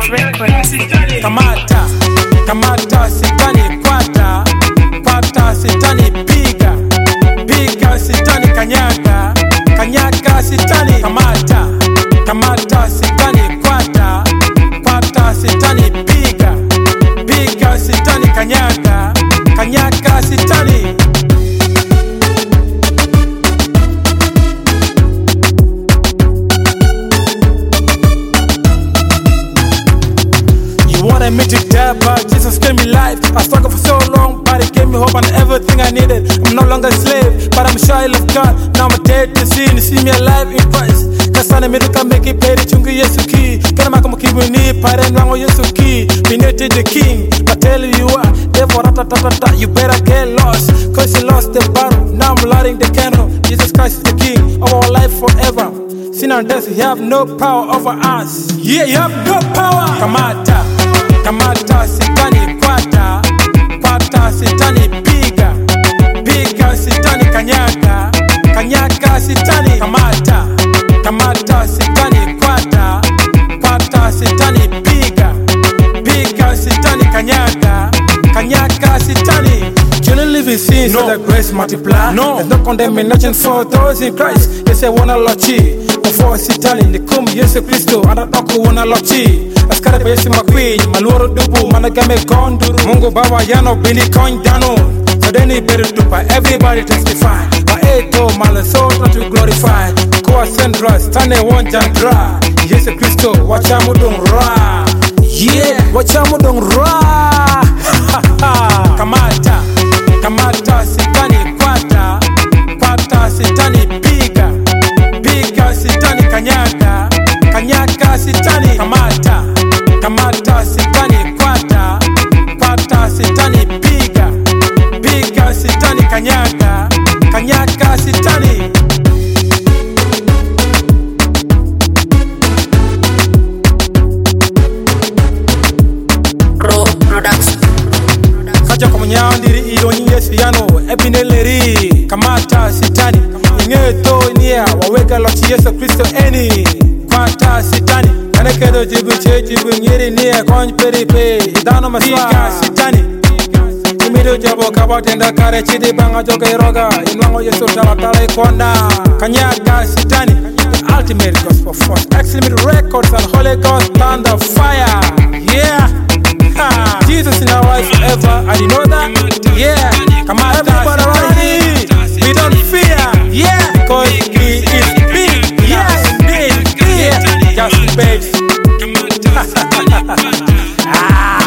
Records. Kamata, kamata sitani kwata, kwata sitani piga, piga sitani kanyaga, kanyaga sitani kamata, kamata sitani kwata, kwata sitani piga, piga sitani kanyaga, kanyaga sitani. Wanted me to die, but Jesus gave me life. I struggled for so long, but He gave me hope and everything I needed. I'm no longer a slave, but I'm a child of God. Now I'm dead to sin, see me alive in Christ. Kasana me duka make it pay the chungu Yesu ki. Kana maka mukibuni pare nwango Yesu ki. We needed the King, but tell you what, therefore ratatata, you better get lost, cause you lost the battle. Now I'm lighting the candle. Jesus Christ is the King of our life forever. Sin and death, you have no power over us. Yeah, you have no power. Kamata, kamata sitani kwata, kwata sitani piga, piga sitani kanyaga, kanyaga sitani kamata, kamata sitani kwata, kwata sitani piga, piga sitani kanyaga, kanyaga sitani. You don't live in sin, no. So that grace multiply. No, there's no condemnation for those in Christ. They say wanna lochi. Before sitani ni kum Yesu Kristo anataka wana lochi. Askari besi makwin maluoro dubu managame gonduru. Mungu Baba yano bini coin dano. So then he better tupa everybody testify. Maeto mala so to glorify. Kwa sendra stane wonja dra. Yesu Kristo wacha mudong ra. Yeah, wacha mudong ra. Kamata, kamata sitani kwata, kwata sitani piga, piga sitani kanyaga, kanyaga sitani kamata, kamata sitani kwata, kwata sitani piga, piga sitani kanyaga, kanyaga sitani. Kaja kwa mnyandiri ilo nyinge siyano ebineleri kamata sitani ngeto niya waweka lochi Yesu Kristo eni kwata sitani kanekedo jibu chejibu nyeri niya konj peripe idano masika sitani imido jabo kabatenda kare chidi banga joga iroga inwango Yesu talatala ikonda kanyaga sitani the ultimate gospel force excellent records and Holy Ghost thunder fire. Yeah, Jesus in our life forever, and you know that? Yeah, come on, everybody ready? We don't fear, yeah, because He is big, yes, big, yeah, just babes.